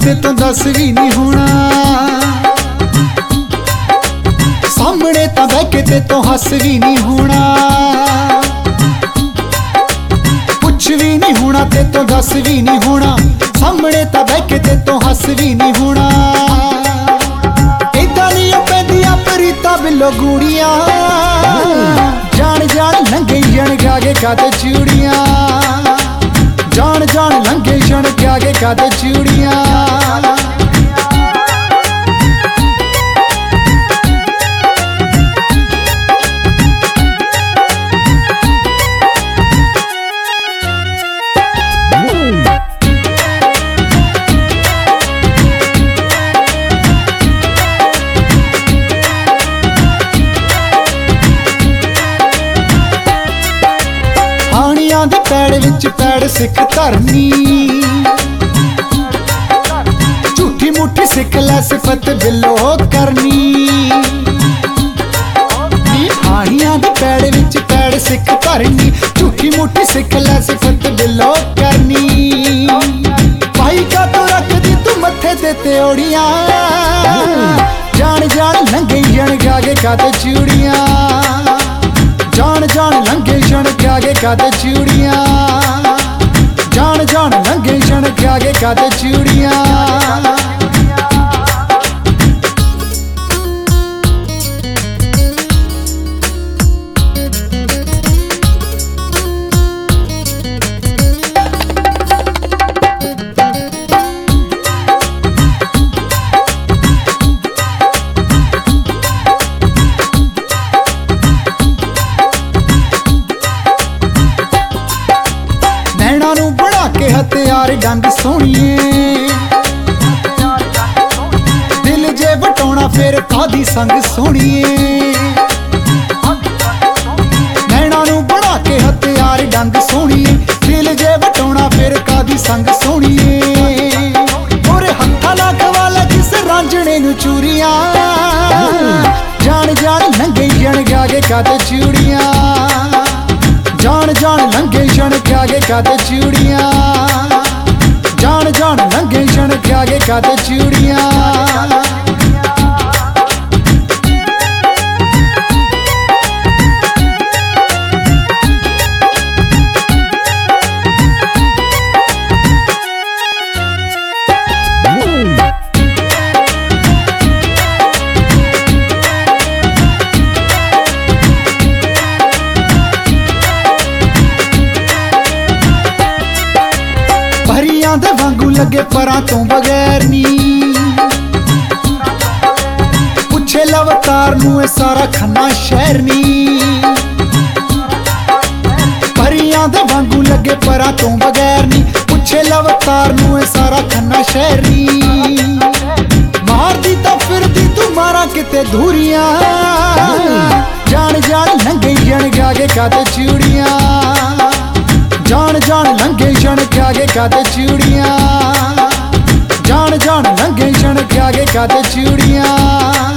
ते तो दस भी नहीं होना, सामने तो बह के ते तो हस भी नहीं होना, कुछ भी नहीं होना ते तो दस भी नहीं होना, सामने तो बह के ते तो हस भी नहीं होना। इदा नहीं पैंदियां प्रीतां बिलो गूड़ियां, जान जान लंघे जन गागे काते चूड़ियां, जान जान लंघे जन गागे काते चूड़ियां। दे पैड़ विच पैड़ सिख धरनी, झूठी मुठी सिख लै सिफत बिलो करनी। हानियां दे पैड़ विच पैड़ सिख धरनी, झूठी मुठी सिख लै सिफत बिलो करनी। भाई का तो रख दी तू मत्थे ते त्योड़ियां, जान जान लंघे जन गागे काते चूड़ियां, जान जान लंघे जन गागे काते चूड़ियां, जान जान लंघे जन गागे काते चूड़ियां। हथियार डंग सोहणिए, दिल जे वटाउणा फिर कादी संग सोहणिए। नैना नू बना के हथियार डंग सोहणिए, दिल जे वटाउणा फिर कादी संग सोहणिए। और हत्था ना गवाला किस रांझणे नू चूरियां, जान जान लंघे जन गागे काते चूड़ियां, जान जान लंघे जन गागे काते चूड़ियां, जान जान लंघे जन गागे काते चूड़ियां। परियां दे वांगू लगे परां तो बगैर नी, पुछे लवतार नू ए सारा खन्ना शहर नी। परियां दे वांगू लगे परां तो बगैर नी, पुछे लवतार नू ए सारा खन्ना शहर नी। मारदी तो फिरदी तू मारा किते धूरियां, जान जान लंघे जन गागे काते चूड़ियां, जान जान लंघे जन गागे काते चूड़ियां, जान जान लंघे जन गागे काते चूड़ियां।